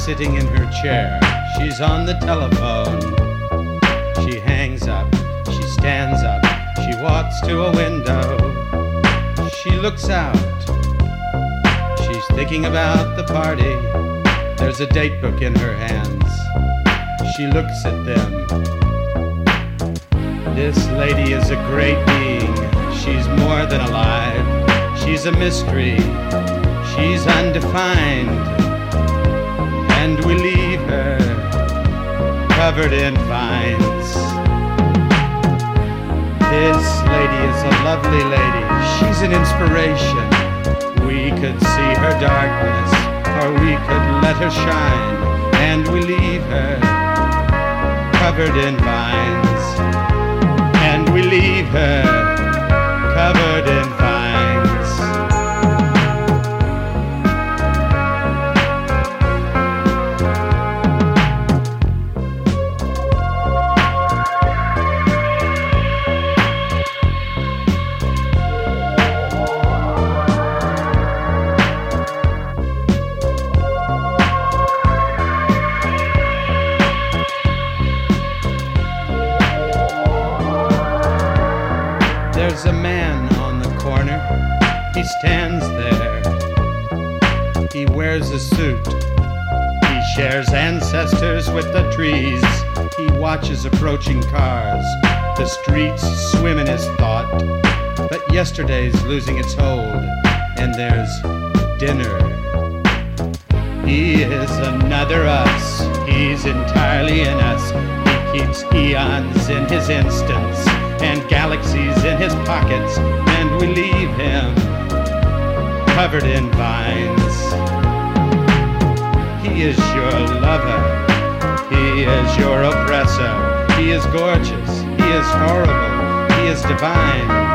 sitting in her chair. She's on the telephone. She hangs up. She stands up. She walks to a window. She looks out. She's thinking about the party. There's a date book in her hands. She looks at them. This lady is a great being. She's more than alive. She's a mystery. She's undefined. And we leave her covered in vines. This lady is a lovely lady. She's an inspiration. We could see her darkness, or we could let her shine. And we leave her covered in vines. And we leave her covered in vines. There's a man on the corner. He stands there. He wears a suit. He shares ancestors with the trees. He watches approaching cars. The streets swim in his thought. But yesterday's losing its hold. And there's dinner. He is another us. He's entirely in us. He keeps eons in his instance and galaxies in his pockets, and we leave him covered in vines. He is your lover. He is your oppressor. He is gorgeous. He is horrible. He is divine.